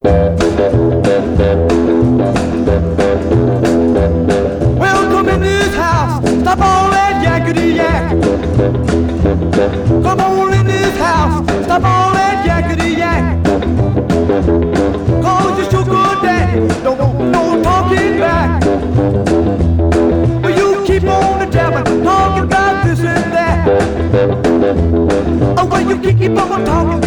Welcome in this house. Stop all that yakety yak. Come on in this house. Stop all that yakety yak. Cause you're so good daddy. Don't want no talking back. But you keep on jabbing, talking about this and that. Oh, well, you keep on talking.